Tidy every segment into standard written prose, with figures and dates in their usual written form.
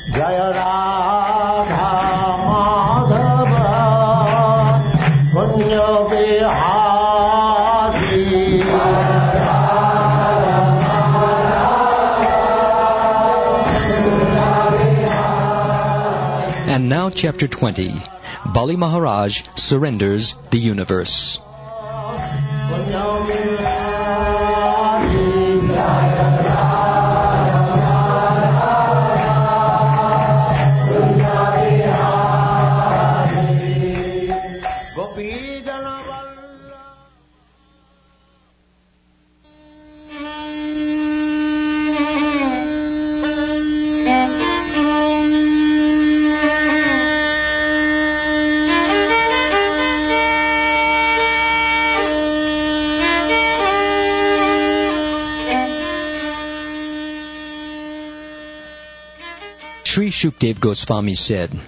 Jaya Radha Madhava Punya Vihari. And now chapter 20. Bali Maharaj surrenders the universe. Sri Shukdev Goswami said,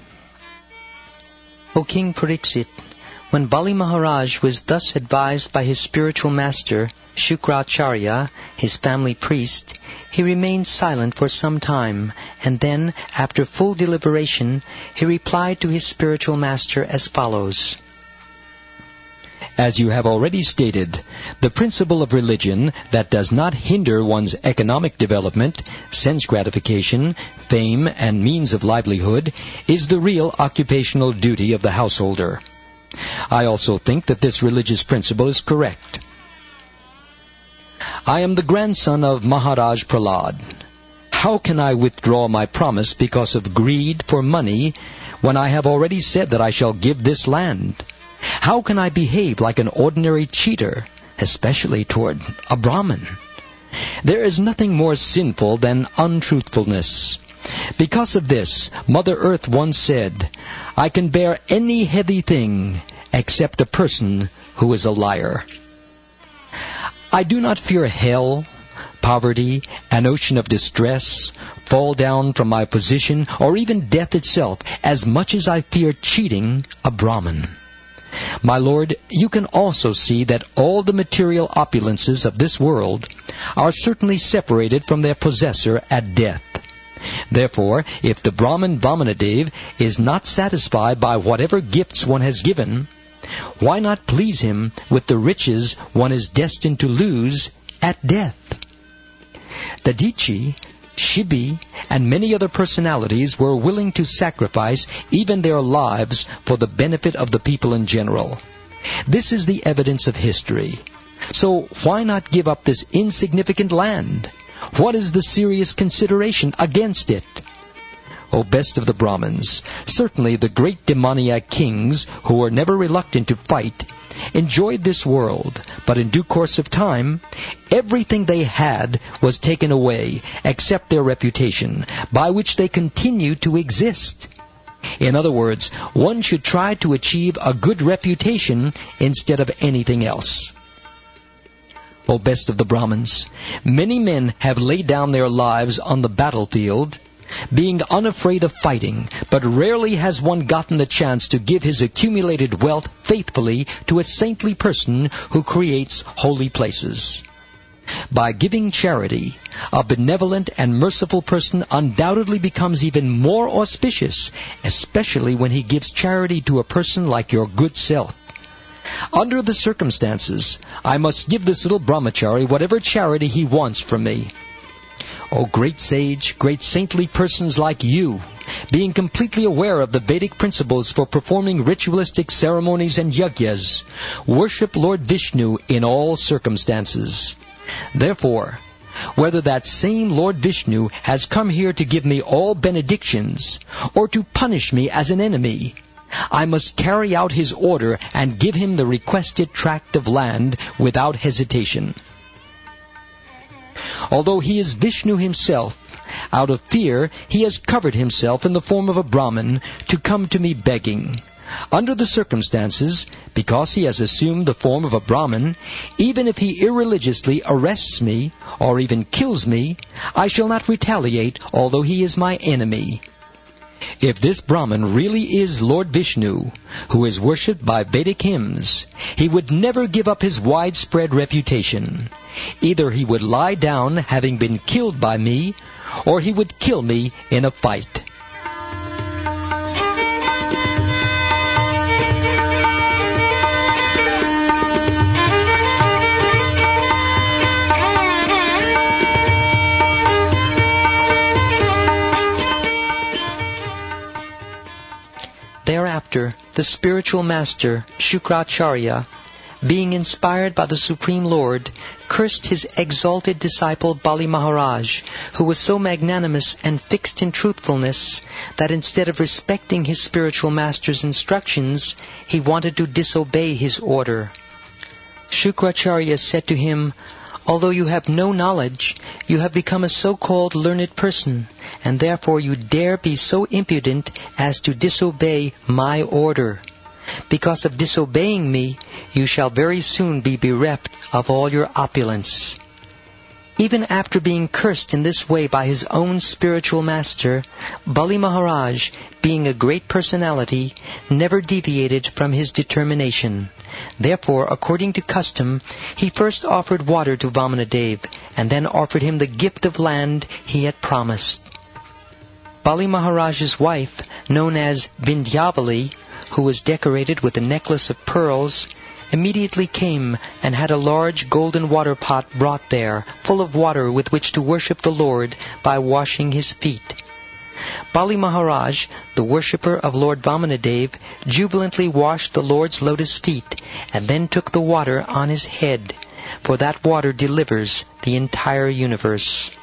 O King Pariksit, when Bali Maharaj was thus advised by his spiritual master, Shukracharya, his family priest, he remained silent for some time, and then, after full deliberation, he replied to his spiritual master as follows. As you have already stated, the principle of religion that does not hinder one's economic development, sense gratification, fame, and means of livelihood is the real occupational duty of the householder. I also think that this religious principle is correct. I am the grandson of Maharaj Prahlad. How can I withdraw my promise because of greed for money when I have already said that I shall give this land? How can I behave like an ordinary cheater, especially toward a Brahmin? There is nothing more sinful than untruthfulness. Because of this, Mother Earth once said, I can bear any heavy thing except a person who is a liar. I do not fear hell, poverty, an ocean of distress, fall down from my position, or even death itself, as much as I fear cheating a Brahmin. My Lord, you can also see that all the material opulences of this world are certainly separated from their possessor at death. Therefore, if the Brahmin Vamanadev is not satisfied by whatever gifts one has given, why not please him with the riches one is destined to lose at death? Dadichi, Shibi, and many other personalities were willing to sacrifice even their lives for the benefit of the people in general. This is the evidence of history. So why not give up this insignificant land? What is the serious consideration against it? O best of the Brahmins, certainly the great demoniac kings, who were never reluctant to fight, enjoyed this world, but in due course of time, everything they had was taken away, except their reputation, by which they continued to exist. In other words, one should try to achieve a good reputation instead of anything else. O best of the Brahmins, many men have laid down their lives on the battlefield, being unafraid of fighting, but rarely has one gotten the chance to give his accumulated wealth faithfully to a saintly person who creates holy places. By giving charity, a benevolent and merciful person undoubtedly becomes even more auspicious, especially when he gives charity to a person like your good self. Under the circumstances, I must give this little brahmachari whatever charity he wants from me. O great sage, great saintly persons like you, being completely aware of the Vedic principles for performing ritualistic ceremonies and yagyas, worship Lord Vishnu in all circumstances. Therefore, whether that same Lord Vishnu has come here to give me all benedictions, or to punish me as an enemy, I must carry out his order and give him the requested tract of land without hesitation. Although he is Vishnu himself, out of fear he has covered himself in the form of a Brahmin to come to me begging. Under the circumstances, because he has assumed the form of a Brahmin, even if he irreligiously arrests me, or even kills me, I shall not retaliate, although he is my enemy. If this Brahmin really is Lord Vishnu, who is worshipped by Vedic hymns, he would never give up his widespread reputation. Either he would lie down having been killed by me, or he would kill me in a fight. thereafter, the spiritual master, Shukracharya, being inspired by the Supreme Lord, cursed his exalted disciple Bali Maharaj, who was so magnanimous and fixed in truthfulness that instead of respecting his spiritual master's instructions, he wanted to disobey his order. Shukracharya said to him, "Although you have no knowledge, you have become a so-called learned person, and therefore you dare be so impudent as to disobey my order. Because of disobeying me, you shall very soon be bereft of all your opulence." Even after being cursed in this way by his own spiritual master, Bali Maharaj, being a great personality, never deviated from his determination. Therefore, according to custom, he first offered water to Vamanadev, and then offered him the gift of land he had promised. Bali Maharaj's wife, known as Vindhyavali, who was decorated with a necklace of pearls, immediately came and had a large golden water pot brought there, full of water with which to worship the Lord by washing his feet. Bali Maharaj, the worshipper of Lord Vamanadev, jubilantly washed the Lord's lotus feet, and then took the water on his head, for that water delivers the entire universe.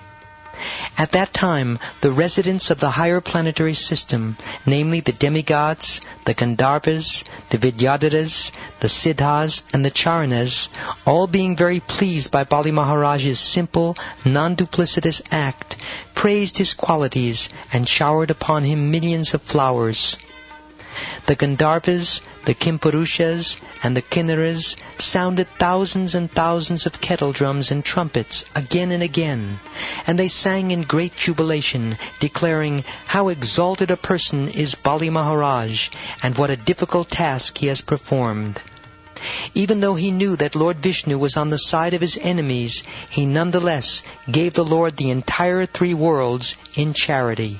At that time, the residents of the higher planetary system, namely the demigods, the Gandharvas, the Vidyadharas, the Siddhas, and the Charanas, all being very pleased by Bali Maharaj's simple, non-duplicitous act, praised his qualities and showered upon him millions of flowers. The Gandharvas, the Kimpurushas, and the Kinnaras sounded thousands and thousands of kettle drums and trumpets again and again, and they sang in great jubilation, declaring how exalted a person is Bali Maharaj, and what a difficult task he has performed. Even though he knew that Lord Vishnu was on the side of his enemies, he nonetheless gave the Lord the entire 3 worlds in charity.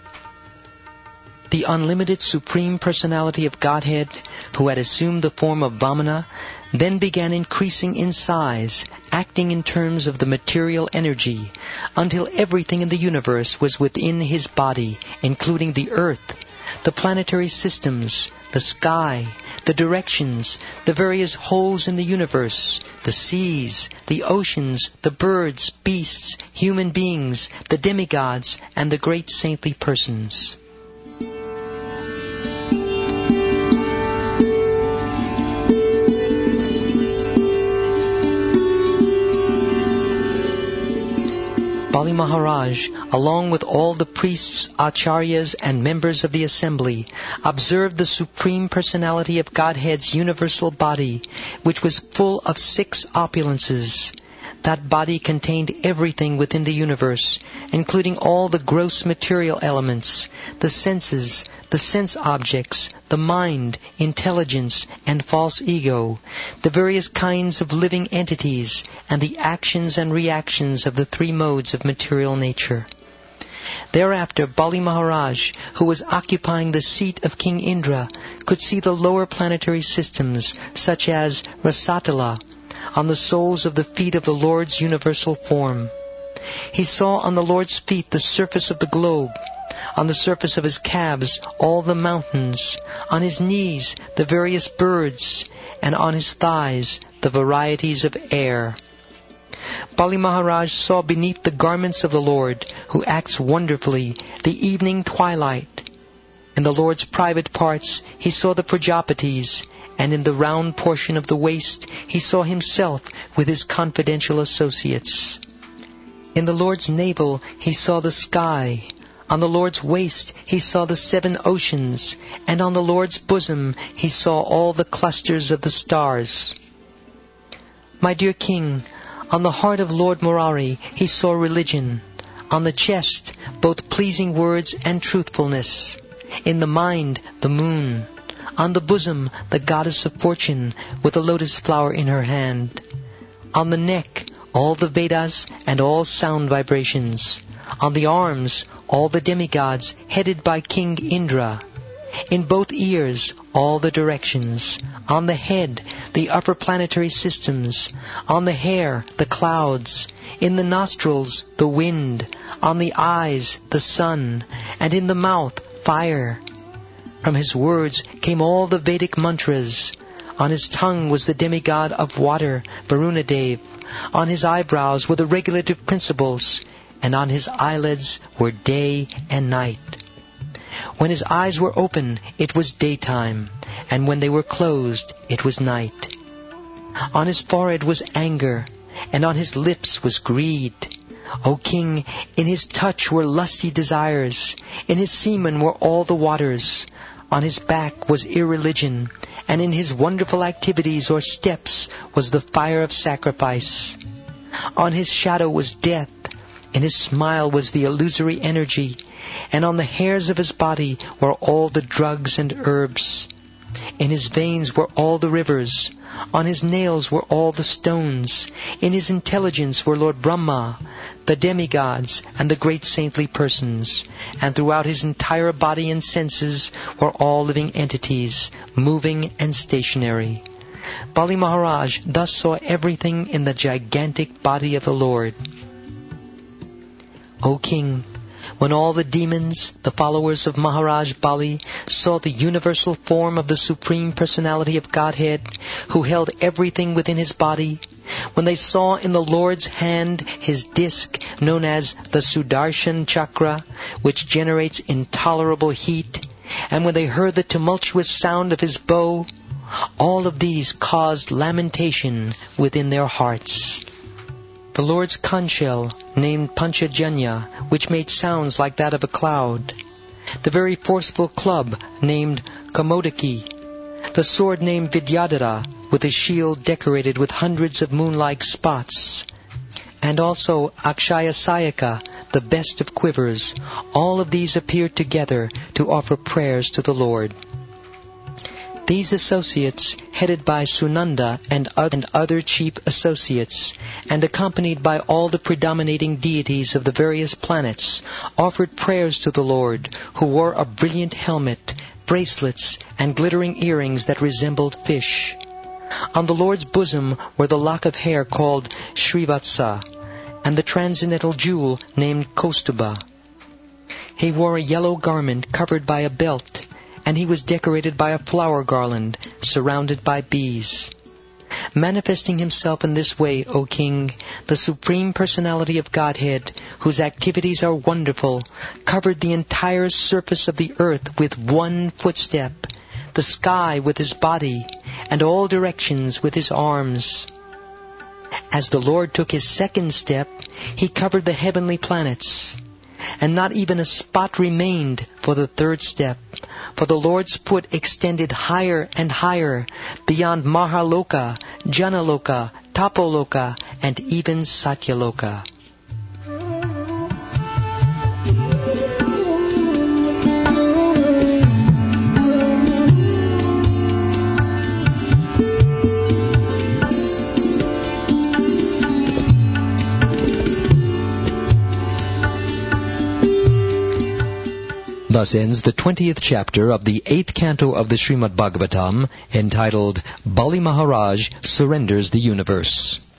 The unlimited Supreme Personality of Godhead, who had assumed the form of Vamana, then began increasing in size, acting in terms of the material energy, until everything in the universe was within his body, including the earth, the planetary systems, the sky, the directions, the various holes in the universe, the seas, the oceans, the birds, beasts, human beings, the demigods, and the great saintly persons. Bali Maharaj, along with all the priests, acharyas, and members of the assembly, observed the Supreme Personality of Godhead's universal body, which was full of 6 opulences. That body contained everything within the universe, including all the gross material elements, the senses, the sense objects, the mind, intelligence, and false ego, the various kinds of living entities, and the actions and reactions of the 3 modes of material nature. Thereafter, Bali Maharaj, who was occupying the seat of King Indra, could see the lower planetary systems, such as Rasatala, on the soles of the feet of the Lord's universal form. He saw on the Lord's feet the surface of the globe, on the surface of his calves all the mountains, on his knees the various birds, and on his thighs the varieties of air. Bali Maharaj saw beneath the garments of the Lord, who acts wonderfully, the evening twilight. In the Lord's private parts he saw the Prajapatis, and in the round portion of the waist he saw himself with his confidential associates. In the Lord's navel he saw the sky. On the Lord's waist he saw the 7 oceans, and on the Lord's bosom he saw all the clusters of the stars. My dear King, on the heart of Lord Murari he saw religion, on the chest both pleasing words and truthfulness, in the mind the moon, on the bosom the goddess of fortune with a lotus flower in her hand, on the neck all the Vedas and all sound vibrations, on the arms all the demigods headed by King Indra, in both ears all the directions, on the head the upper planetary systems, on the hair the clouds, in the nostrils the wind, on the eyes the sun, and in the mouth fire. From his words came all the Vedic mantras. On his tongue was the demigod of water, Varunadev. On his eyebrows were the regulative principles, and on his eyelids were day and night. When his eyes were open, it was daytime, and when they were closed, it was night. On his forehead was anger, and on his lips was greed. O king, in his touch were lusty desires, in his semen were all the waters. On his back was irreligion, and in his wonderful activities or steps was the fire of sacrifice. On his shadow was death, in his smile was the illusory energy, and on the hairs of his body were all the drugs and herbs. In his veins were all the rivers, on his nails were all the stones, in his intelligence were Lord Brahma, the demigods, and the great saintly persons, and throughout his entire body and senses were all living entities, moving and stationary. Bali Maharaj thus saw everything in the gigantic body of the Lord. O king, when all the demons, the followers of Maharaj Bali, saw the universal form of the Supreme Personality of Godhead, who held everything within his body, when they saw in the Lord's hand his disc known as the Sudarshan Chakra, which generates intolerable heat, and when they heard the tumultuous sound of his bow, all of these caused lamentation within their hearts. The Lord's conch shell, named Panchajanya, which made sounds like that of a cloud. The very forceful club, named Kamodaki. The sword named Vidyadhara, with his shield decorated with hundreds of moon-like spots. And also Akshaya Sayaka, the best of quivers. All of these appeared together to offer prayers to the Lord. These associates, headed by Sunanda and other chief associates, and accompanied by all the predominating deities of the various planets, offered prayers to the Lord, who wore a brilliant helmet, bracelets, and glittering earrings that resembled fish. On the Lord's bosom were the lock of hair called Srivatsa, and the transcendental jewel named Kaustuba. He wore a yellow garment covered by a belt, and he was decorated by a flower garland surrounded by bees. Manifesting himself in this way, O king, the Supreme Personality of Godhead, whose activities are wonderful, covered the entire surface of the earth with one footstep, the sky with his body, and all directions with his arms. As the Lord took his second step, he covered the heavenly planets, and not even a spot remained for the third step, for the Lord's foot extended higher and higher, beyond Mahaloka, Janaloka, Tapoloka, and even Satyaloka. Thus ends the 20th chapter of the 8th canto of the Srimad Bhagavatam, entitled Bali Maharaj Surrenders the Universe.